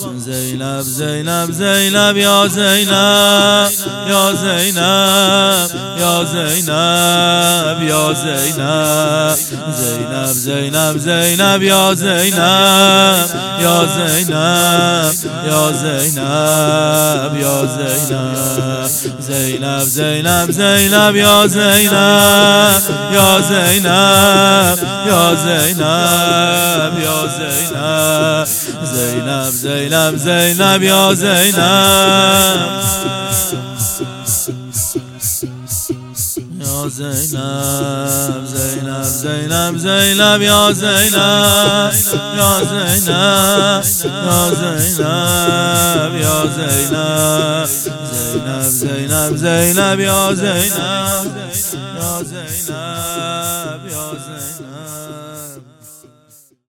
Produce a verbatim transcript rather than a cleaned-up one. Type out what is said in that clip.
زینب زینب زینب یا زینب یا زینب یا زینب یا زینب زینب زینب زینب یا زینب یا زینب یا زینب یا زینب زینب زینب زینب یا زینب یا زینب یا زینب یا زینب زینب زینب زینب یا زینب یا زینب زینب زینب زینب یا زینب یا زینب یا زینب یا زینب زینب زینب زینب یا زینب یا زینب یا زینب